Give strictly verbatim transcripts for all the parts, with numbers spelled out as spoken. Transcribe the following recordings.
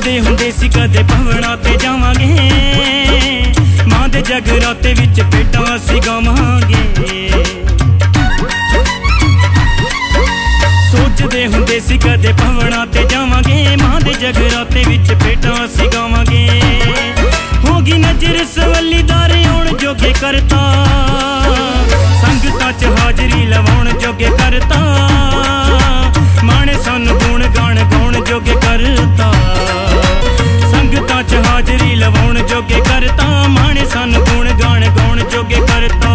सोचदे हुंदे सी कदे भवना ते जावांगे, मां दे जगराते विच भेटां असीं गावांगे। सोचदे हुंदे सी कदे भवना ते जावांगे, मां दे जगराते विच भेटां असीं गावांगे। होगी नजर सवली दारे आउण जोगे करता, संगतां च हाजरी लवाउण जोगे करता, माणे सानू गुण गाण गाउण जोगे करता। संगतां च हाजरी लवाउण जोगे करता, माणे सानू गुण गाण गाउण जोगे करता।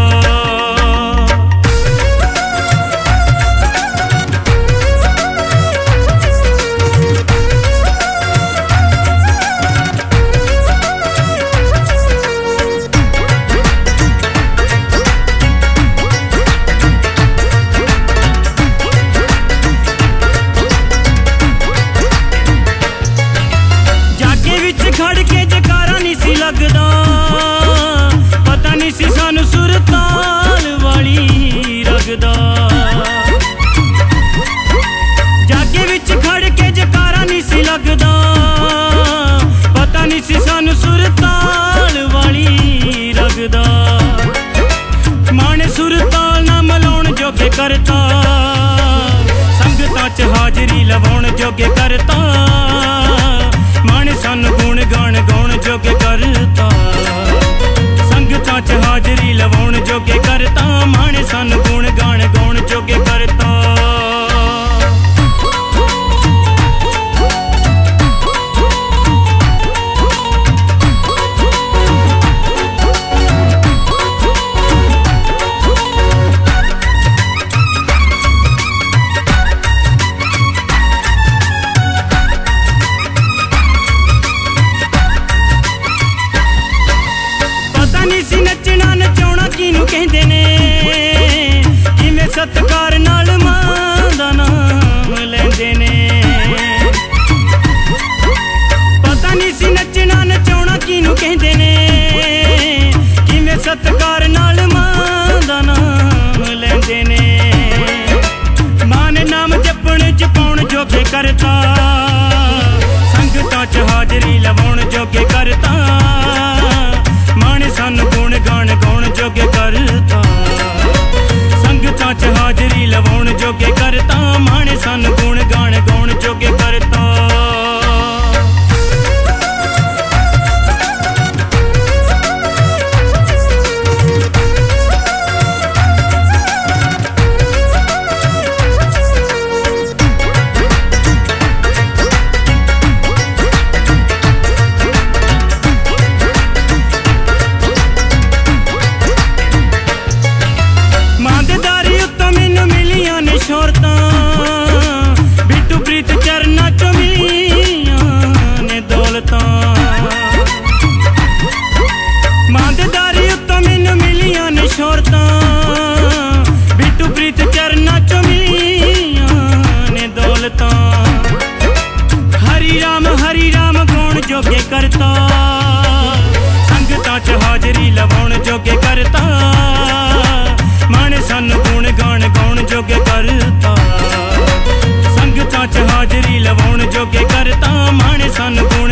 खड़ के जकारा नहीं सी लगदा, पता नहीं सी सानू सुरताल वाली रगदा। जागे विच खड़ के जकारा नहीं सी लगदा, पता नहीं सी सानू सुरताल वाली रगदा। माने सुरताल ना मलाउण जोगे करता, संगतां च हाजरी लवाउण जोगे करता, माने सानू गुण गाण गाउण जोगे करता। संगतां च हाजरी लवाउण जोगे करता, माने सानू गुण गाण गाउण जोगे करता। सी नचना नचाउणा किनू कहंदे ने, किवें सत्कार नाल मां दा नाम लैंदे ने। पता नहीं सी नचना नचाउणा किनू कहंदे ने, किवें सत्कार नाल मां दा नाम लैंदे ने। मां ने नाम जपण जपाउण जोगे करता, संगतां च हाजरी लवाउण जोगे करता, माने सानू गुण गाण गाउण जोगे करता। संगतां च हाजरी लवाउण जोगे करता, माने सानू गुण गाण गाउण जोगे करता। शोरतां बिट्टू प्रीत चरना चो मिलियां ने दौलतां। मां दे दारी उत्तों मैनू मिलियां ने शोरतां, बिट्टू प्रीत चरना चो मिलियां ने दौलतां। हरी राम हरी राम गाउण जोगे करता, संगतां च हाजरी लवाउण जोगे करता, माने सानू गुण गाण गाउण जोगे करता। संगतां च हाजरी लवाउण जोगे करता, माने सानू